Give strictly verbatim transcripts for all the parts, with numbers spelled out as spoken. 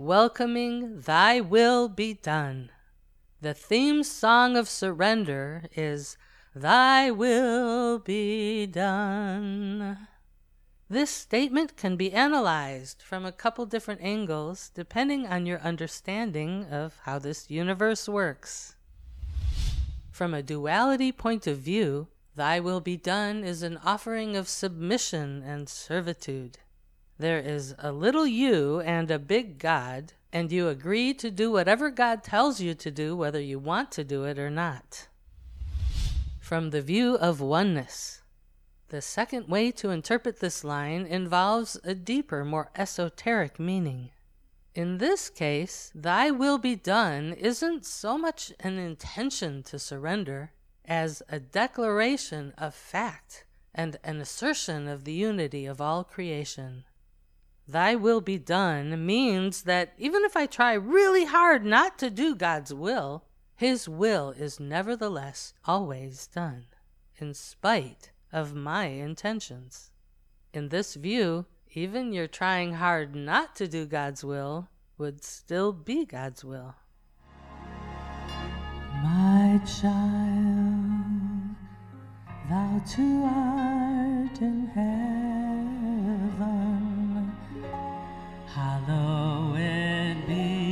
welcoming Thy will be done. The theme song of surrender is Thy will be done. This statement can be analyzed from a couple different angles depending on your understanding of how this universe works. From a duality point of view, Thy will be done is an offering of submission and servitude. There is a little you and a big God, and you agree to do whatever God tells you to do, whether you want to do it or not. From the view of oneness, the second way to interpret this line involves a deeper, more esoteric meaning. In this case, Thy will be done isn't so much an intention to surrender as a declaration of fact and an assertion of the unity of all creation. Thy will be done means that even if I try really hard not to do God's will, His will is nevertheless always done, in spite of my intentions. In this view, even your trying hard not to do God's will would still be God's will. My child, thou too art in heaven, hallowed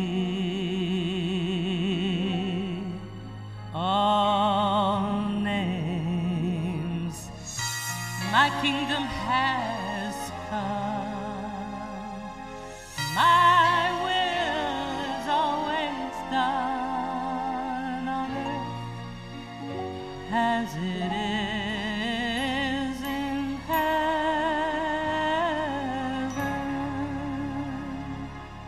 be all names. My kingdom has come. My will is always done on earth as it is in heaven.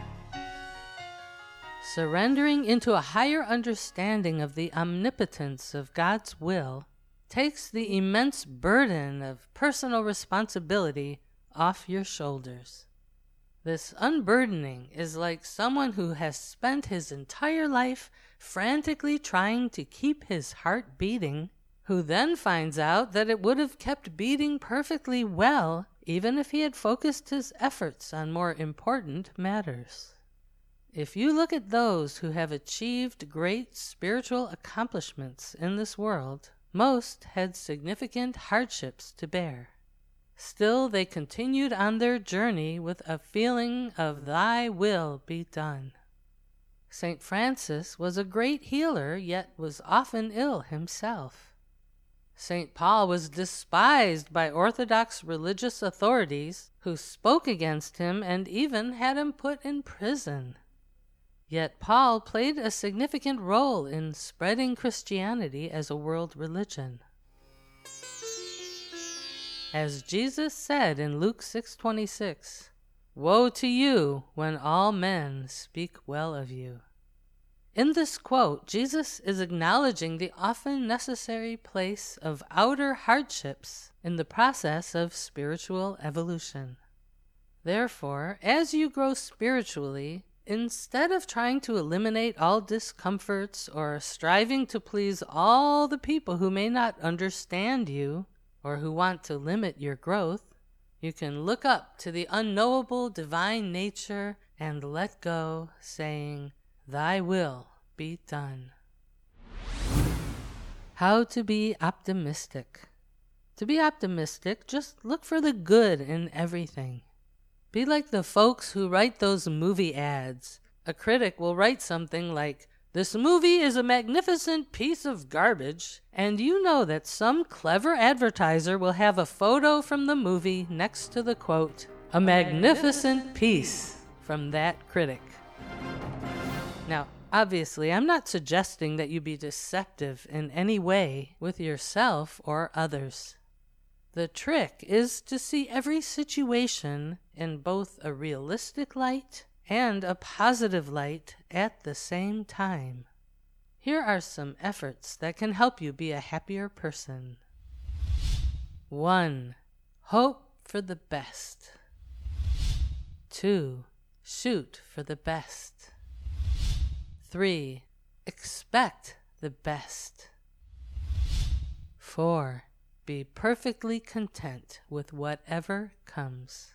Surrendering into a higher understanding of the omnipotence of God's will takes the immense burden of personal responsibility off your shoulders. This unburdening is like someone who has spent his entire life frantically trying to keep his heart beating, who then finds out that it would have kept beating perfectly well even if he had focused his efforts on more important matters. If you look at those who have achieved great spiritual accomplishments in this world, most had significant hardships to bear. Still, they continued on their journey with a feeling of Thy will be done. Saint Francis was a great healer, yet was often ill himself. Saint Paul was despised by Orthodox religious authorities who spoke against him and even had him put in prison. Yet Paul played a significant role in spreading Christianity as a world religion. As Jesus said in Luke six twenty-six, "Woe to you when all men speak well of you." In this quote, Jesus is acknowledging the often necessary place of outer hardships in the process of spiritual evolution. Therefore, as you grow spiritually, instead of trying to eliminate all discomforts or striving to please all the people who may not understand you or who want to limit your growth, you can look up to the unknowable divine nature and let go, saying, Thy will be done. How to be optimistic. To be optimistic, just look for the good in everything. Be like the folks who write those movie ads. A critic will write something like, "This movie is a magnificent piece of garbage," and you know that some clever advertiser will have a photo from the movie next to the quote, "A magnificent piece," from that critic. Now, obviously, I'm not suggesting that you be deceptive in any way with yourself or others. The trick is to see every situation in both a realistic light and a positive light at the same time. Here are some efforts that can help you be a happier person. one. Hope for the best. two. Shoot for the best. three. Expect the best. four. Be perfectly content with whatever comes.